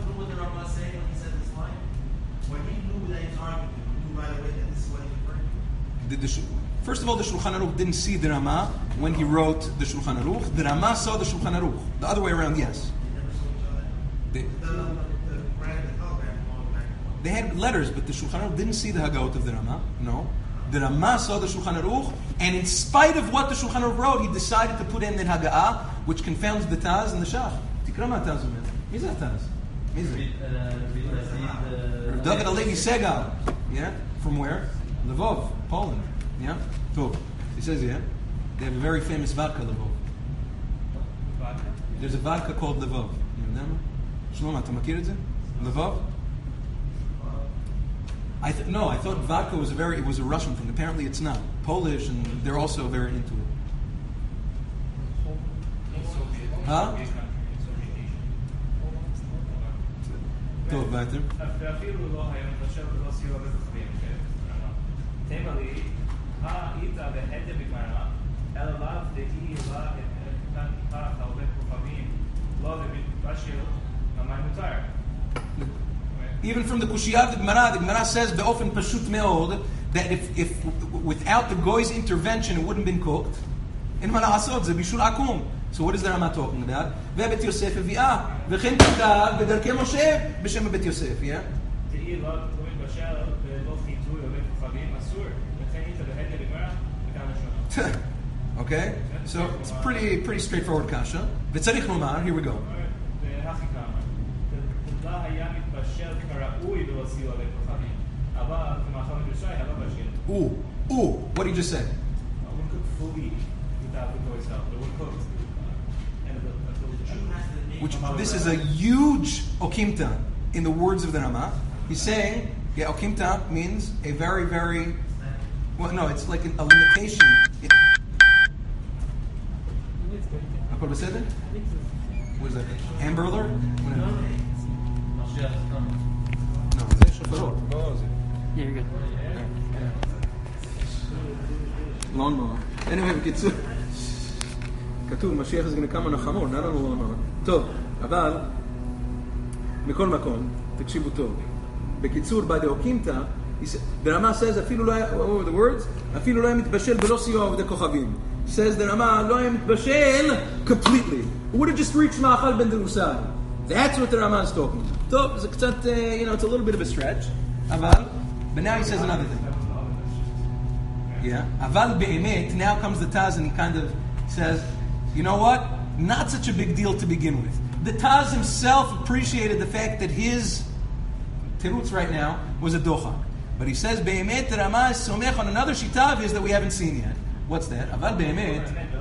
First of all, the Shulchan Aruch didn't see the Rama when he wrote the Shulchan Aruch. The Rama saw the Shulchan Aruch. The other way around, yes. They had letters, but the Shulchan Aruch didn't see the Hagaot of the Rama. No. The Rama saw the Shulchan Aruch, and in spite of what the Shulchan Aruch wrote, he decided to put in the Haga'ah, which confounds the Taz and the Shach. תקרא מה התז אומר. מי זה התז? מי זה? David Alevi Segal. Yeah? From where? Lvov, Poland. Yeah? Tov. He says, yeah. They have a very famous vodka, Lvov. There's a vodka called Lvov. You know them? Shlomo, אתה מכיר את זה? Lvov? I thought vodka was it was a Russian thing. Apparently it's not. Polish, and they're also very into it. Huh? טוב, weiter. ואפילו לא היה מתבשל ולא סיוע בכוכבים, תימא לי, היית בהתר בגמרא, אלא לאו דהי לה כאן טיפה לעובד כוכבים, לא לבשל, מה מותר? Even from the Kushiyah of the Gemara says be'ofen pashut me'od that if without the goy's intervention it wouldn't have been cooked. אין מה לעשות, זה בישול עקום. So what is the Rama talking about? ובית יוסף הביאה, וכן כתב בדרכי משה בשם בית יוסף, yeah? תהי לא מתבשל ולא חיטוי או בית כוכבים, אסור, וכן איתה בהקל לגמרא וכאן לשונה. Okay? So it's pretty straightforward kasha. וצריך לומר, here we go. והכי כמה. תדלה היה מתבשל כראוי ולא סיוע בית כוכבים. אבל כמאכל מדרשי, אבל בשל. What did you just say? I wouldn't cook fully without the goy's help. It would cook. Which this is a huge okimta in the words of the Rama. He's saying, yeah, okimta means a very, very, well, no, it's like a limitation. What is that? Amberler? Mashiach is coming. No, it's Shafarot. Yeah, you're good. Lawnmower. Anyway, בקיצור, כתוב, משיח is going to come on a חמור, not on a lawnmower. טוב, אבל, מכל מקום, תקשיבו טוב. בקיצור, בדאוקימתא, the Rama says, אפילו לא היה, what were the words? אפילו לא היה מתבשל בלא סיוע עובדי כוכבים. Says the Rama, לא היה מתבשל completely. It would have just reached מאכל בן דרוסה. That's what the Rama is talking about. טוב, זה קצת, it's a little bit of a stretch, אבל, but now he says another thing. Yeah. Aval be'emet, now comes the Taz and he kind of says, you know what? Not such a big deal to begin with. The Taz himself appreciated the fact that his tirutz right now was a docha. But he says, be'emet, the Rama is somech on another shita of his that we haven't seen yet. What's that? Aval be'emet.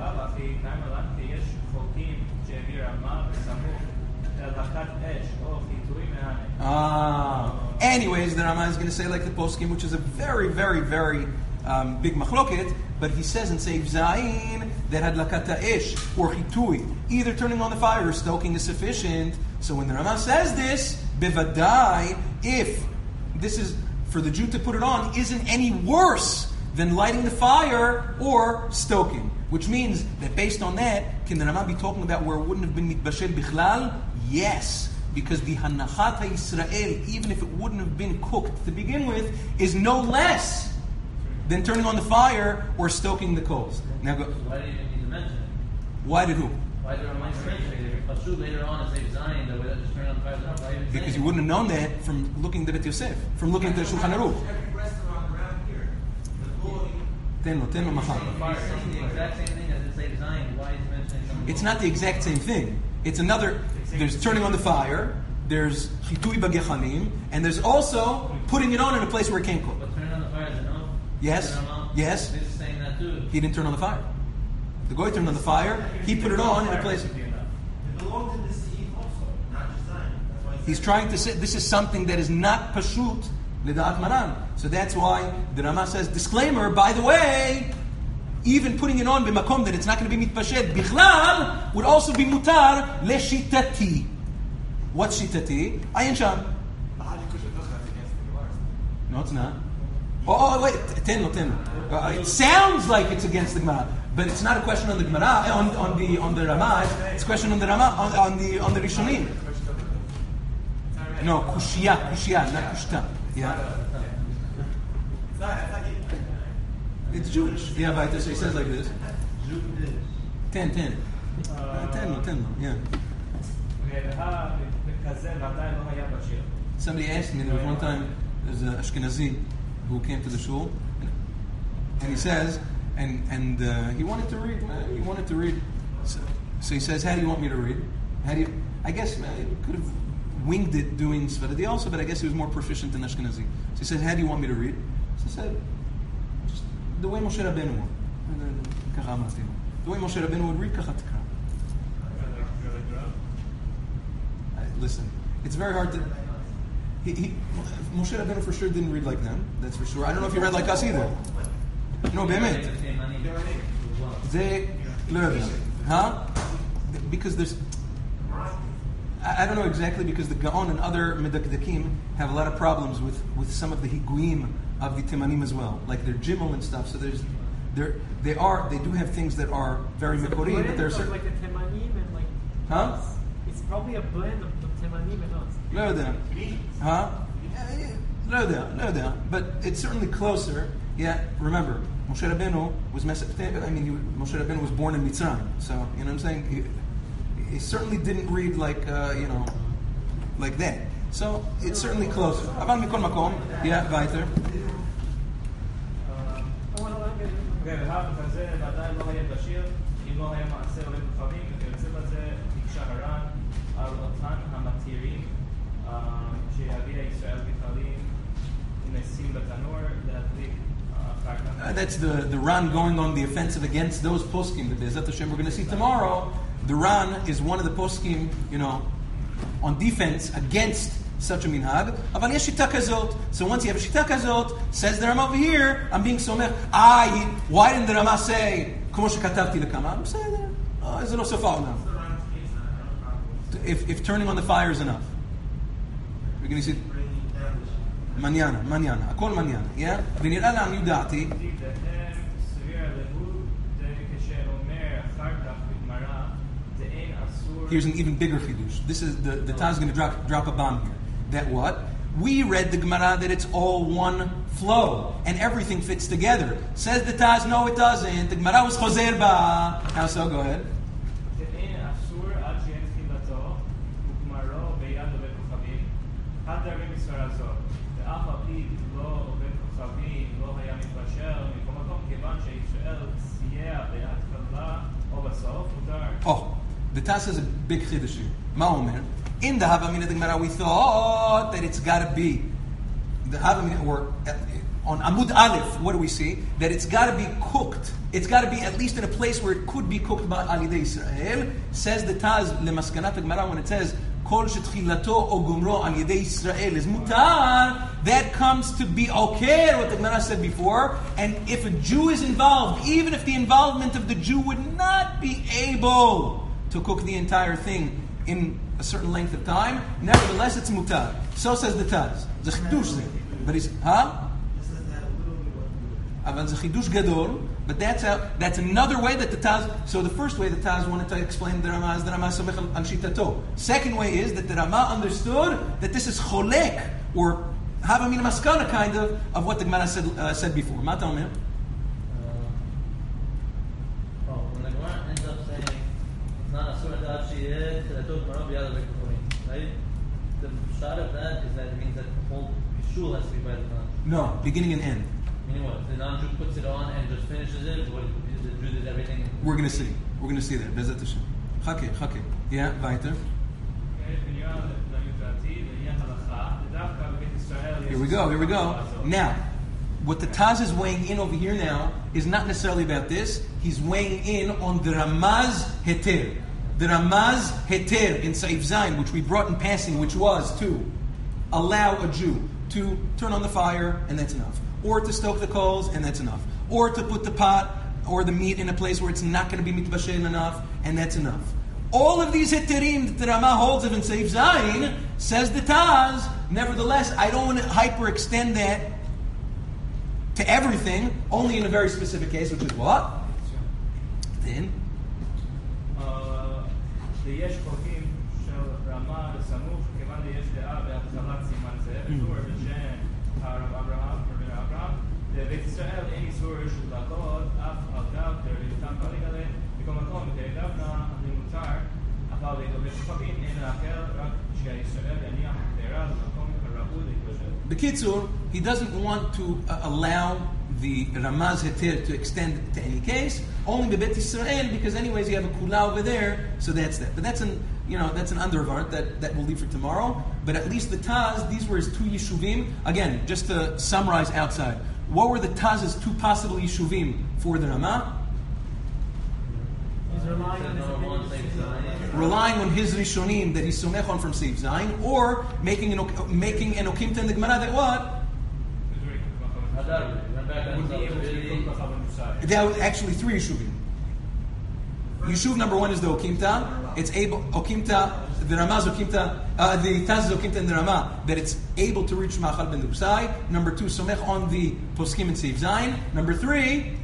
Anyways, the Rama is going to say like the poskim, which is a very, very, very big machloket, but he says in Seif Zayin that hadlakat ha'esh or chitui, either turning on the fire or stoking is sufficient. So when the Rama says this, bevadai, if this is for the Jew to put it on, isn't any worse than lighting the fire or stoking, which means that based on that, can the Rama be talking about where it wouldn't have been mitbashel bichlal? Yes. Because the Hanachat HaYisrael, even if it wouldn't have been cooked to begin with, is no less than turning on the fire or stoking the coals. Now go. Why did you even need to mention it? Why did who? Why did Rama mention it? If Pashu later on and say Zion, that way that just turn on the fire. Why even say Because you wouldn't have known that from looking at it Yosef, from looking at the Shulchan Aruch. Every restaurant around here, the boy, Ten lo machal. He's saying the exact same thing as it say Zion. Why is he mentioning something? It's not the exact same thing. It's another. There's turning on the fire. There's chitui bagechanim, and there's also putting it on in a place where it can't cook. But turning on the fire is enough? Yes. Yes. This is saying that too. He didn't turn on the fire. The goy turned on the fire. He put it on in a place. it belonged to the seed also, not just Zion. That's why He's trying to say this is something that is not pashut l'da'at maran. So that's why the Rama says, disclaimer, by the way, even putting it on b'makom that it's not going to be mitpashet bichlal would also be mutar leshitati. What's shitati? Ayin sham. No, it's not. Oh, wait, ten lo. It sounds like it's against the Gemara, but it's not a question on the Gemara, on the Rama. It's a question on the Rama, on the Rishonim. No, kushia, not kushta. Yeah. It's Jewish. Yeah, but it says like this. 10. 10 lo. Yeah. Somebody asked me, there was one time, there's an Ashkenazi who came to the shul, and he says, and he wanted to read. So he says, how do you want me to read? I guess he could have winged it doing Sfaradi also, but I guess he was more proficient in Ashkenazi. So he says, how do you want me to read? So he said, just the way Moshe Rabbeinu would. The way Moshe Rabbeinu would read, kacha tikra. Listen, it's very hard to... Moshe Rabbeinu for sure didn't read like them. That's for sure. I don't know if he read like us either. No, באמת. זה לא יודע. Huh? Because there's... I don't know exactly, because the Gaon and other Medakdakim have a lot of problems with some of the higuim of the Timanim as well. Like their jimel and stuff. So they do have things that are very Mekori, but there's certain... like the Timanim and like... Huh? It's probably a blend of the Timanim and us. לא יודע. Huh? לא יודע. But it's certainly closer. Yeah, remember, Moshe Rabbeinu was Moshe Rabbeinu was born in Mitzrayim. So, you know what I'm saying? He certainly didn't read like that. So, it's certainly closer. אבל מכל מקום, weiter. והאף הזה ועדיין לא היה בשיר, אם לא היה מעשה עולה כוכבים, וכיוצא בזה ביקשה הר"ן על אותן המתירים שיביע ישראל בכללים ונשים בתנור להדליק אחר כך. That's the Ran going on the offensive against those poskim that Be'ezat Hashem we're going to see tomorrow. The Ran is one of the poskim, on defense against such a minhag. אבל יש שיטה כזאת. So once you have a שיטה כזאת, says the Rama over here, I'm being somech. Why didn't the Rama say, כמו שכתבתי לכמה? בסדר. זה לא סוף העולם. If turning on the fire is enough. We're going to see... מניאנה. הכל מניאנה. Yeah? ונראה לעניות דעתי... Here's an even bigger chidush. This is the Taz is going to drop a bomb here. That what? We read the Gemara that it's all one flow and everything fits together. Says the Taz, no, it doesn't. The Gemara was chozer ba. How so? Go ahead. Oh, the Taz has a big chiddush here. Ma'omer. In the Havamina the Gemara, we thought that it's got to be the Havamina, or on Amud Aleph. What do we see? That it's got to be cooked. It's got to be at least in a place where it could be cooked by Alidei Israel. Says the Taz lemaskanat Gemara when it says Kol shetchilato o gumro Alidei Israel is mutar. That comes to be okay. What the Gemara said before. And if a Jew is involved, even if the involvement of the Jew would not be able to cook the entire thing in a certain length of time, nevertheless it's mutar. So says the Taz. The chidush there. But it's, Avan the chidush gadol. But that's another way that the Taz. So the first way the Taz wanted to explain the Rama is the Rama somech al shitato. Second way is that the Rama understood that this is cholek, or havamina maskana kind of what the Gemara said before. Ma ta omer? When the Gemara ends up saying it's not asur that she is right? The shot of that is that it means that the whole shul has to be by the non. No, beginning and end. Meaning what? The non-Jew puts it on and just finishes it. What the Jew did everything. We're going to see. We're going to see that. Bezat Hashem. Chake. Yeah, weiter. Here we go. Now, what the Taz is weighing in over here now is not necessarily about this. He's weighing in on the Ramaz Heter. The Ramaz Heter in Saif Zayin, which we brought in passing, which was to allow a Jew to turn on the fire, and that's enough. Or to stoke the coals, and that's enough. Or to put the pot or the meat in a place where it's not going to be mitbashel enough, and that's enough. All of these heterim that the Rama holds of in Saif Zayin, says the Taz, nevertheless, I don't want to hyperextend that to everything, only in a very specific case, which is what? Then? ויש חוקים של רמה בסמוך, כיוון שיש דעה בהתחלת סימן זה, איסור בשם הרב אברהם, בבית ישראל אין איסור של דקות, אף על גב, דרביתם פליגלה, בכל מקום, דרבנה, למותר, אבל לגבי חוקים אין להקל, רק שהישראל יניח דרה למקום ראוי להתבשל. B'kitzur, he doesn't want to allow the Ramaz Heter to extend to any case, only Bebet Yisrael, because anyways you have a kula over there, so that's that. But that's an undervart that we'll leave for tomorrow. But at least the Taz, these were his two yeshuvim. Again, just to summarize outside, what were the Taz's two possible yeshuvim for the Rama? He's relying on his rishonim that he's somech on from Seif Zayin, or making an okimta in the Gemara that what? There were actually three yeshuvim. Yeshuv number one is the okimta. It's able okimta. The Ramaz okimta. The Taz is okimta in the Rama that it's able to reach Machal ben Rusai. Number two, somech on the poskim and Seif Zayin. Number three,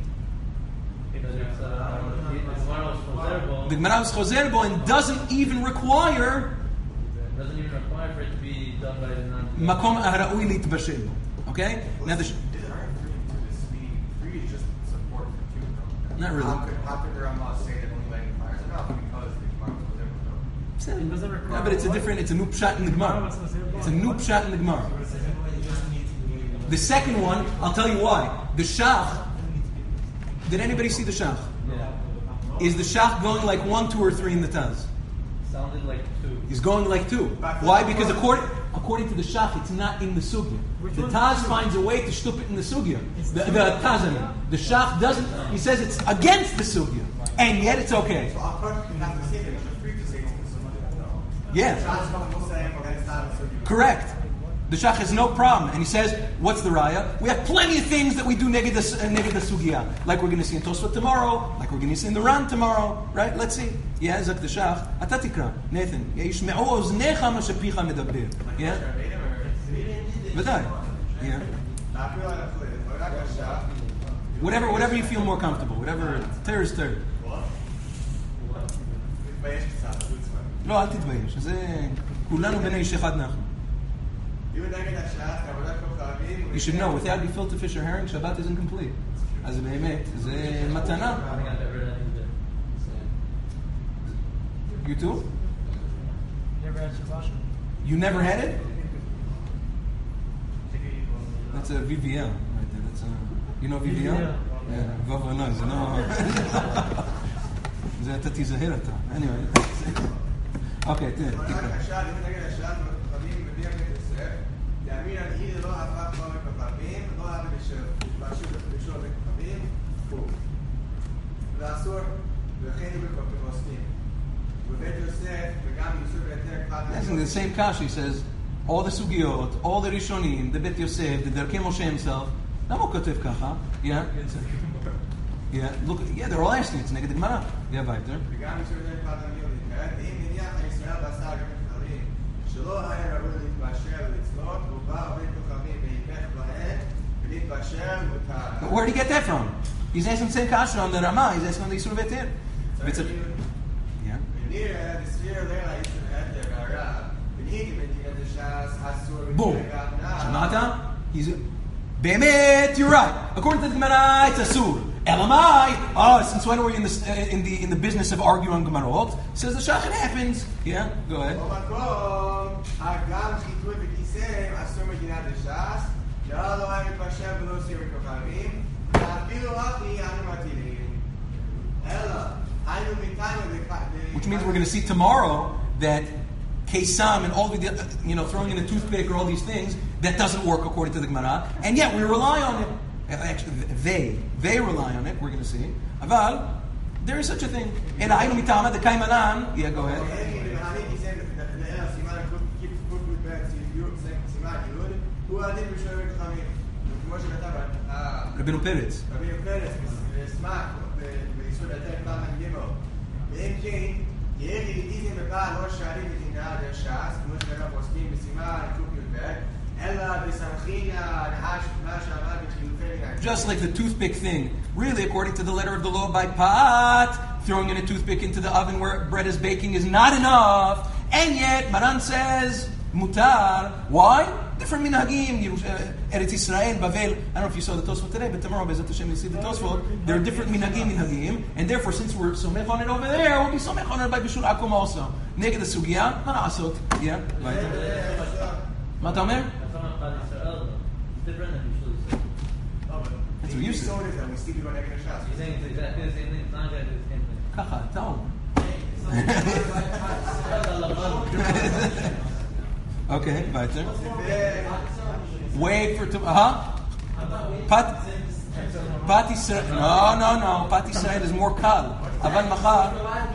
the Gemara was chozer bo and doesn't even require for it to be done by the non. makom haraui litbashel. Okay, now the. Not really. How could the Ramah say that only lighting fire is enough because the Gemara was able to? It doesn't require Yeah, but it's a different. It's a new pshat in the Gemara. It's a new pshat in the Gemara. The second one, I'll tell you why. The shach. Did anybody see the shach? Yeah. Is the shach going like 1, 2, or 3 in the Taz? Sounded like 2. He's going like 2. Why? Because according to the shach, it's not in the sugya. The Taz finds a way to shtup it in the sugya. The Taz, I mean. The shach doesn't. He says it's against the sugya, and yet it's okay. So our person can have to say that it's free to say it's Yeah. Correct. The shach has no problem, and he says, "What's the raya? We have plenty of things that we do neged the sugya, like we're going to see in Tosfot tomorrow, like we're going to see in the Ran tomorrow, right? Let's see. Yeah, zak the shach. Ata tikra, Nathan. Yishme'u oznecha ma shepicha medaber. Yeah. V'day. Yeah. Whatever you feel more comfortable. Whatever. Ter is ter. לא, אל תתבייש. זה כולנו בני איש אחד אנחנו. You should know, without gefilte fish or herring, Shabbat isn't complete. אז באמת, זה מתנה. I think I've ever read anything there. You too? Never had Shabbat. You never had it? That's a VVL right there. That's a, you know VVL? Yeah, Vav no, זה לא... זה אתה תיזהר אתה. Anyway. אוקיי, תקרא. להאמין על אי לא הפך לא מקפבים, לא אהב לשאול מקפבים, ואסור, וכן עוסקים. ובית יוסף, וגם יוסף ויתר אחד... That's in the same kasha, he says, all the sugiyot, all the rishonim, the Bet Yosef, the Derkei Moshe himself, למה הוא כותב ככה? Yeah. Yeah, look, yeah, they're all asking, it's נגד הגמרא. Yeah, weiter. וגם יוסף ויתר אחד להתקרב, ואם נניח הישראל ועשה גם מחקרים, שלא היה ראוי להתבשל ולצלות, הוא בא הרבה כוכבים והיפך בהם, ולהתבשל מותר. Where did he get that from? He's asking the same kasha on the Ramah, he's asking on the Yisur Ve'eter. Yeah. ונראה, דסביר לילה יסר היתר והרב, ונהיג במדינת הש"ס, אסור Boom. ונראה שמעת? באמת, you're right. According to the Gemara, it's asur. Elamai, since when are we in the business of arguing on Gemarot? Says the shach, it happens. Yeah, go ahead. במקום, גם חיתוי וכיסא, אסור מדינת הש"ס, שלא לא היה מתפשר ולא עושים בכוכבים, ואפילו אחי אנו מטילים. אלא, היינו מתאנו Which means we're going to see tomorrow that Kesam and all the, throwing in a toothpick or all these things, that doesn't work according to the Gemara, and yet we rely on it. Actually, they rely on it, we're going to see. Aval, there is such a thing. And Ainu mitama, the Kaimanan, yeah, go ahead. Rabbeinu Peretz. Just like the toothpick thing, really, according to the letter of the law by Pat, throwing in a toothpick into the oven where bread is baking is not enough, and yet Maran says mutar. Why? Different minhagim. Eretz Yisrael, Bavel. I don't know if you saw the Tosfot today, but tomorrow, Bezat Hashem, you see the Tosfot. There are different minhagim, and therefore, since we're somech on it over there, we'll be somech on it by Bishul Akum also. Neged the sugya, ma na'asot. Yeah, right. מה אתה אומר? That's what you said. ככה, אתה אומר. Okay, weiter. Wait for Pat Yisrael. No. Pat Yisrael is more kal. אבל מחר.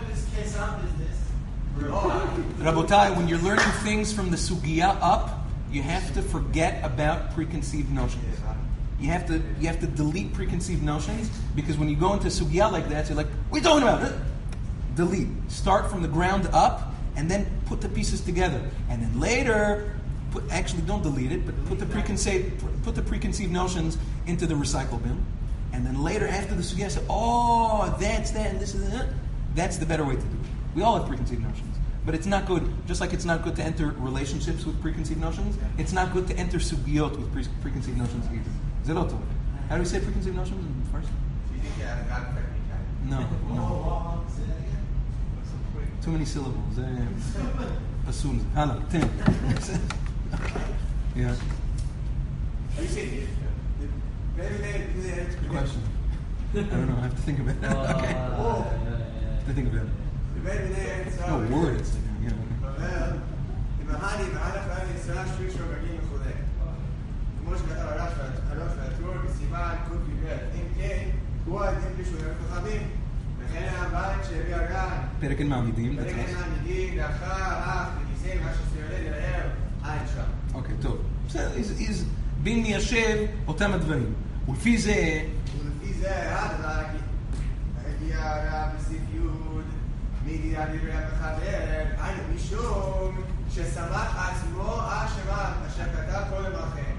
Rabotai, when you're learning things from the sugya up, you have to forget about preconceived notions. You have to delete preconceived notions, because when you go into sugya like that, you're like, what are you talking about? Delete. Start from the ground up, and then put the pieces together. And then later, don't delete it, but put the preconceived notions into the recycle bin. And then later, after the sugya, say, that's that, and this is that. That's the better way to do it. We all have preconceived notions. But it's not good. Just like it's not good to enter relationships with preconceived notions, it's not good to enter sugiyot with preconceived notions either. Zelotov. How do we say preconceived notions first? Do you think God affect me? No. Say that again. Too many syllables. Assume. Hala, 10. Yeah. You see, maybe they Good question. I don't know. I have to think of it. Okay. To think of it. maybe they No word. It's yeah. אם ההני והלך ואני ישראל שביל שוגגים וכו'. כמו שכתב הרש והטור בסימן קוד ביבט. אם כן, הוא העדים בשבילים כוכבים. וכן הבית שהביא הגן. פרק אין מעמידים. פרק אין מעמידים, לאחר, אך, וגיסים, מה שסיולי לרער, אין שם. אוקיי, טוב. בסדר, is בין מיישב אותם הדברים. ולפי זה... ולפי זה, הגיע הרב בסעיף י' מידיעה דברי המחבר, היינו משום ששמח עצמו אשר כתב קודם לכן.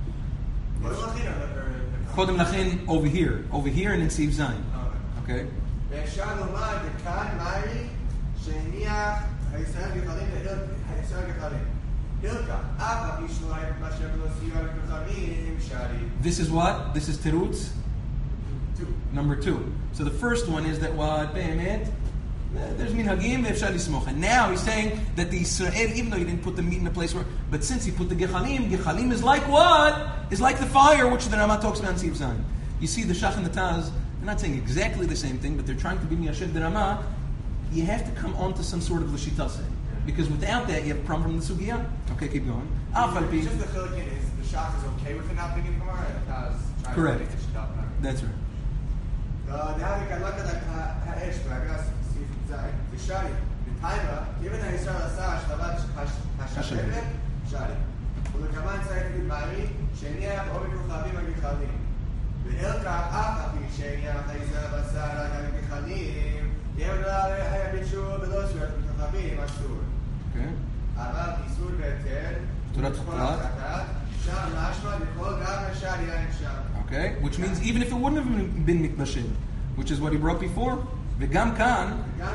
קודם לכן over here and in סעיף זין. אוקיי? ואפשר לומר וכאן מהי שהניח הישראל גחלים הישראל גחלים. הילקה, אף הפישנו מה שבלו סיוע לכוכבים שרים. This is what? This is Terutz? 2. Number 2. So the first one is that what? באמת, there's minhagim ve'efshar lismoch. And now he's saying that the Israel, even though he didn't put the meat in the place where, but since he put the gechalim is like what? Is like the fire, which the Rama talks about in Siv Zayin. You see the Shach and the Taz, they're not saying exactly the same thing, but they're trying to be miyashev the Rama. You have to come on to some sort of l'shitase. Because without that, you have a problem from the Sugiyah. Okay, keep going. Just the Chilikin is, the Shach is okay with it not being in Gemara, and the Taz trying Correct. to make it shut up. That's right. דהליק על לקד האש והגס סעיף זין ושרי בטייבה כיוון הישראל עשה השלבת השלבת שרי ולכמן צריך לדברי שהניח או בכוכבים הגחלים ואל כך אף אפי שהניח הישראל עשה רק על הגחלים כיוון היה בישור ולא שרת בכוכבים אסור אבל איסור בהיתר תורת חפרת שם משמע לכל גם השרי אין שם. Okay, which means even if it wouldn't have been mikvashim, which is what he brought before, v'gam kan.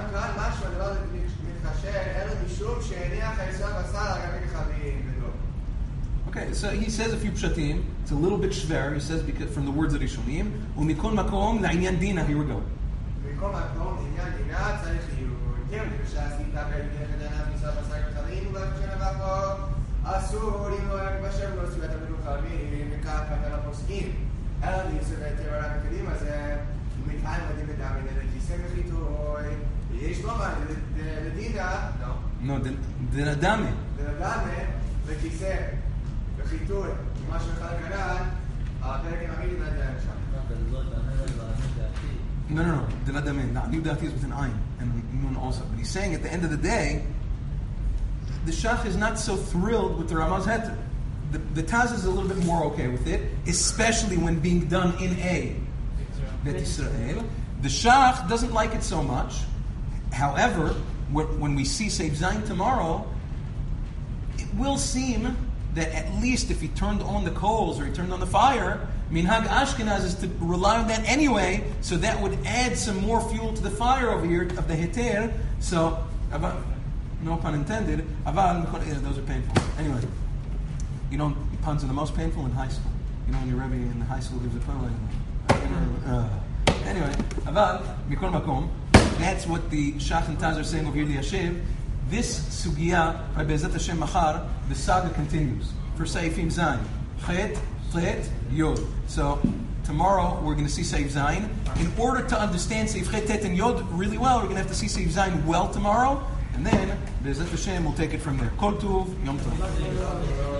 Okay, so he says a few pshatim. It's a little bit shver. He says because from the words of Rishonim, u'mikol makom la'inyan dina. Here we go. אסור אם לא רק בשם לא סביבת המלוכבים וכך כתב הפוסקים אלא להיסוד היתר רק הקדימה זה ומתאים מדהים לדמי לכיסא וחיתוי ויש לומר לדינה דנדמה לכיסא וחיתוי ממה שבכלל כאן הפרק המעמיד נדמה שם No. דנדמה. Na'aniv dati is with an ayin and nun also. But he's saying at the end of the day the Shach is not so thrilled with the Ramaz Heter. The Taz is a little bit more okay with it, especially when being done in a Bet Yisrael. The Shach doesn't like it so much. However, when we see Seif Zayin tomorrow, it will seem that at least if he turned on the coals or he turned on the fire, Minhag Ashkenaz is to rely on that anyway, so that would add some more fuel to the fire over here of the Heter. So, no pun intended. Those are painful. Anyway, puns are the most painful in high school. When your Rebbe in high school gives a pun anyway, aval mikol makom. That's what the Shach and Taz are saying over here. Liyashiv. This sugiyah by Be'ezat Hashem Machar, the saga continues for Seifim Zayin. Chet, Yod. So tomorrow we're going to see Seif Zayin. In order to understand Seif Chet, Tet, and Yod really well, we're going to have to see Seif Zayin well tomorrow. And then, Be'ezat Hashem, we'll take it from there. Kol Tuv, Yom Tov.